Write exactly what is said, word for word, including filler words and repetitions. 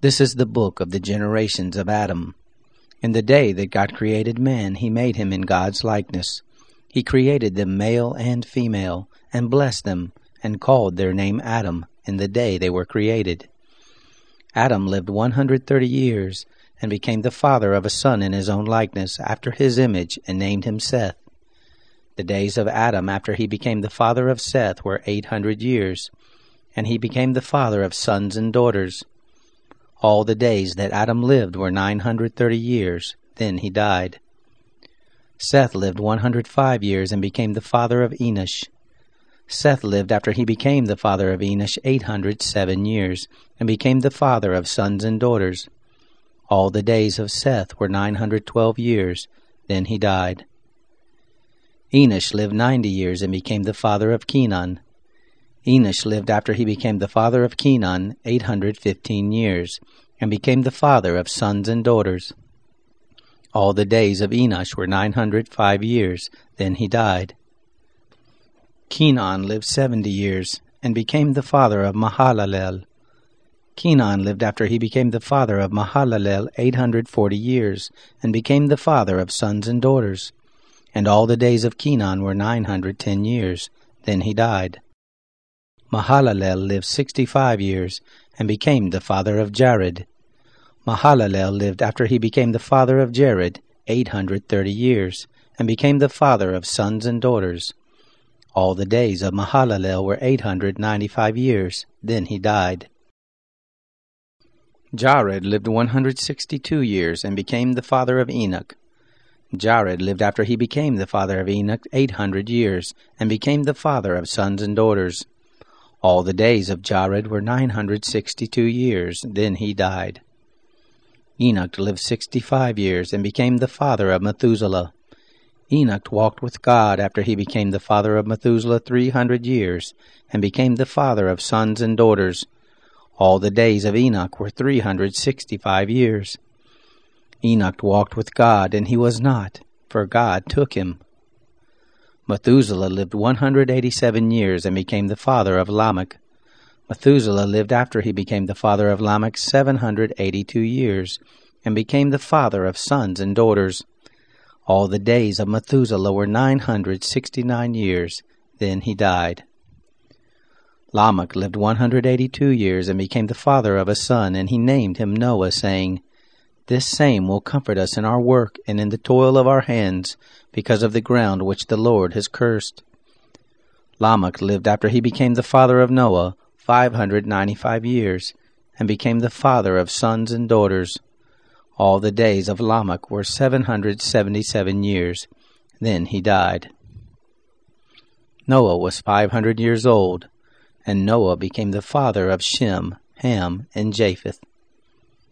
This is the book of the generations of Adam. In the day that God created man, he made him in God's likeness. He created them male and female, and blessed them, and called their name Adam in the day they were created. Adam lived one hundred thirty years, and became the father of a son in his own likeness, after his image, and named him Seth. The days of Adam after he became the father of Seth were eight hundred years, and he became the father of sons and daughters. All the days that Adam lived were nine hundred thirty years, then he died. Seth lived one hundred five years and became the father of Enosh. Seth lived after he became the father of Enosh eight hundred seven years, and became the father of sons and daughters. All the days of Seth were nine hundred twelve years, then he died. Enosh lived ninety years and became the father of Kenan. Enosh lived after he became the father of Kenan eight hundred fifteen years, and became the father of sons and daughters. All the days of Enosh were nine hundred five years, then he died. Kenan lived seventy years, and became the father of Mahalalel. Kenan lived after he became the father of Mahalalel eight hundred forty years, and became the father of sons and daughters. And all the days of Kenan were nine hundred ten years, then he died. Mahalalel lived sixty-five years, and became the father of Jared. Mahalalel lived after he became the father of Jared eight hundred thirty years, and became the father of sons and daughters. All the days of Mahalalel were eight hundred ninety-five years, then he died. Jared lived one hundred sixty-two years, and became the father of Enoch. Jared lived after he became the father of Enoch eight hundred years, and became the father of sons and daughters. All the days of Jared were nine hundred sixty-two years, then he died. Enoch lived sixty-five years, and became the father of Methuselah. Enoch walked with God after he became the father of Methuselah three hundred years, and became the father of sons and daughters. All the days of Enoch were three hundred sixty-five years. Enoch walked with God, and he was not, for God took him. Methuselah lived one hundred eighty-seven years, and became the father of Lamech. Methuselah lived after he became the father of Lamech seven hundred eighty-two years, and became the father of sons and daughters. All the days of Methuselah were nine hundred sixty-nine years, then he died. Lamech lived one hundred eighty-two years, and became the father of a son, and he named him Noah, saying, "This same will comfort us in our work and in the toil of our hands, because of the ground which the Lord has cursed." Lamech lived after he became the father of Noah five hundred ninety-five years, and became the father of sons and daughters. All the days of Lamech were seven hundred seventy-seven years, then he died. Noah was five hundred years old, and Noah became the father of Shem, Ham, and Japheth.